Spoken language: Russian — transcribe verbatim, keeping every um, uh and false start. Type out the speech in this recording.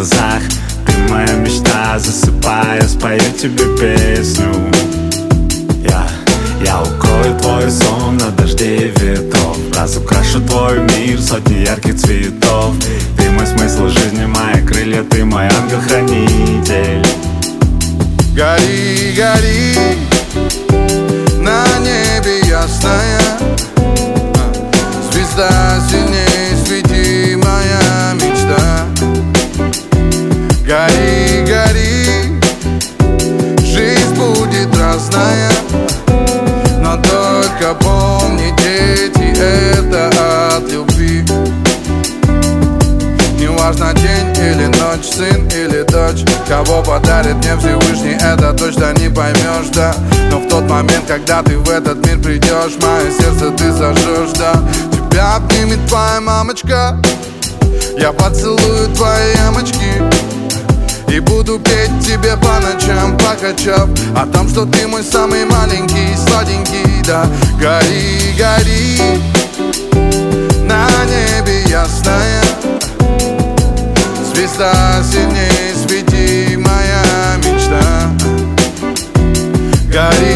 глазах. Ты моя мечта, засыпая, спою тебе песню. Я, я укрою твой сон на дожде и ветров, разукрашу твой мир сотни ярких цветов. Ты мой смысл жизни, мои крылья, ты мой ангел-хранитель. Гори, гори, на небе ясная звезда, сильней свети, моя мечта. Гори, гори, жизнь будет разная, но только помни, дети, это от любви. Неважно день или ночь, сын или дочь, кого подарит мне Всевышний, это точно не поймешь, да. Но в тот момент, когда ты в этот мир придешь, мое сердце ты зажжешь, да. Тебя обнимет твоя мамочка, я поцелую твои ямочки и буду петь тебе по ночам, покачав о том, что ты мой самый маленький, сладенький, да. Гори, гори, на небе ясная звезда, сильней свети, моя мечта. Гори,